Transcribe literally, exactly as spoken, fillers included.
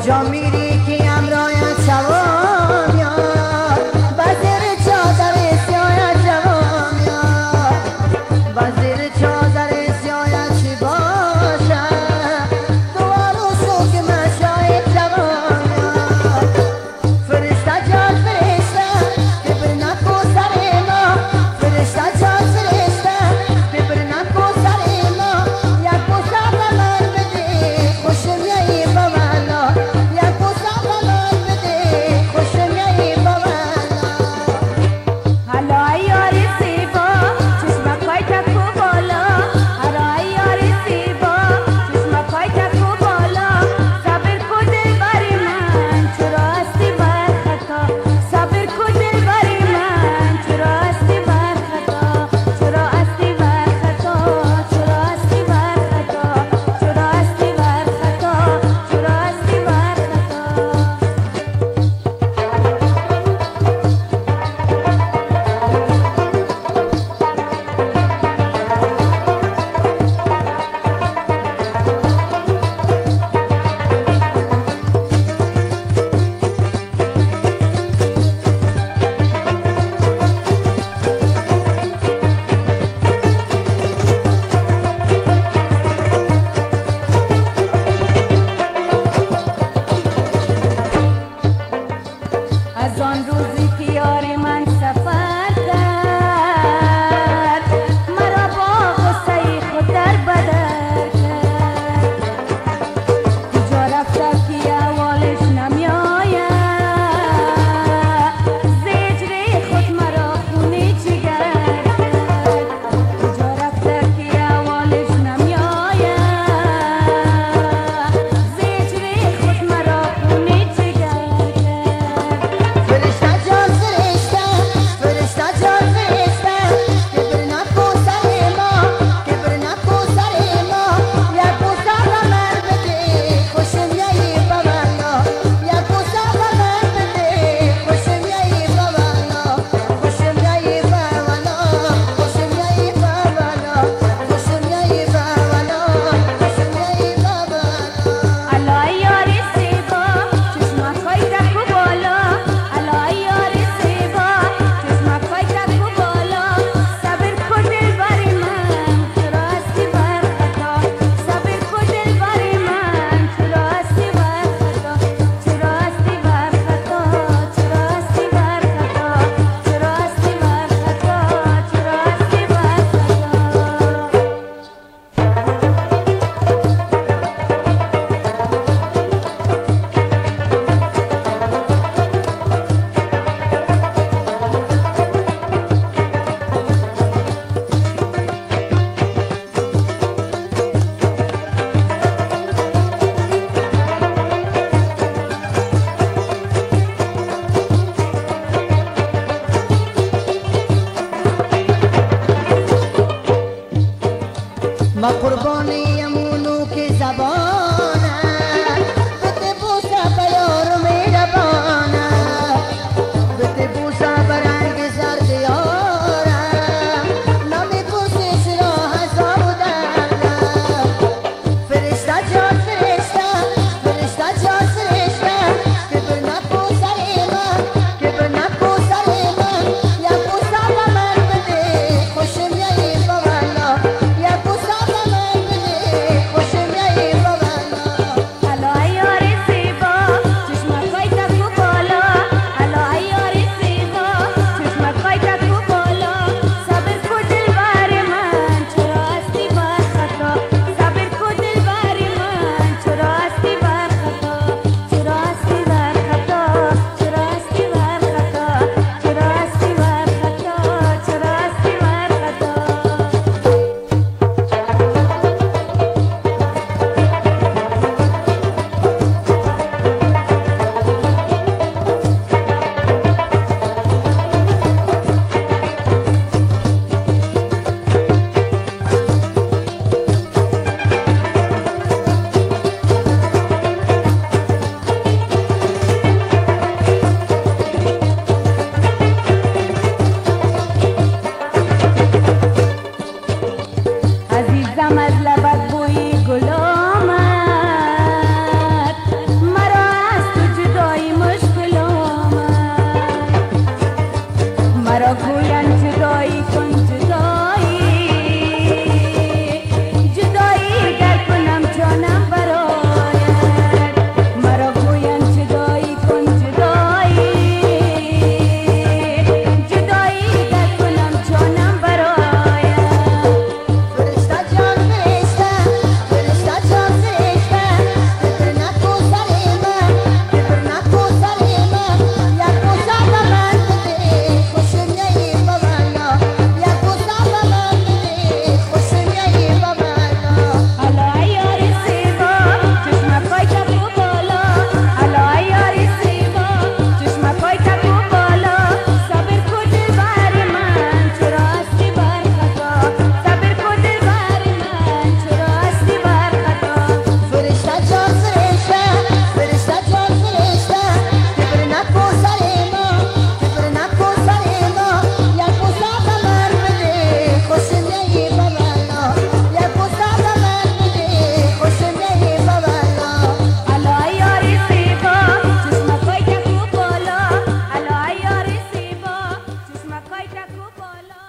کجا میری که امرایت شوام یار وزیر چادر سیایت جوام یار وزیر چادر سیایت چی باشه دوار و سوک مشای جوام یار فرشته جان فرشته ببر نکو سر ما فرشته جان فرشته ببر نکو سر ما یک بوسه به من بده خوشم یایی به من یک بوسه به من بده خوشم یایی به من حالا یاری زیبا چشمکای تکو بالا حالا یاری زیبا چشمکای تکو بالا صبر کو دلبری من چرا هستی بر خطا صبر کو دلبری من چرا هستی بر خطا چرا هستی بر خطا چرا هستی بر خطا چرا هستی بر خطا چرا هستی بر خطا از آن روزی که یار من سفر کرد مرا با غصه خود در بدر کرد کجا رفته که احوالش نمیاید زجر خود مرا خونی جگر کرد کجا رفته که احوالش نمیاید زجر خود مرا خونی جگر کرد فرشته جان فرشته فرشته جان فرشته کبر نکو سر ما کبر نکو سر ما یک بوسه به من بده خوشم یایی به من یک بوسه به من بده خوشم یایی به من خوشم یایی به من خوشم یایی به من خوشم یایی به من خوشم یایی به من الا یاری زیبا چشمکای تکو بالا الا یاری زیبا چشمکای تکو بالا صبر کو دلبری من چرا هستی بر خطا صبر کو دلبری من چرا هستی بر خطا چرا هستی بر خطا چرا هستی بر خطا چرا هستی بر خطا چرا هستی بر خطا ما قربان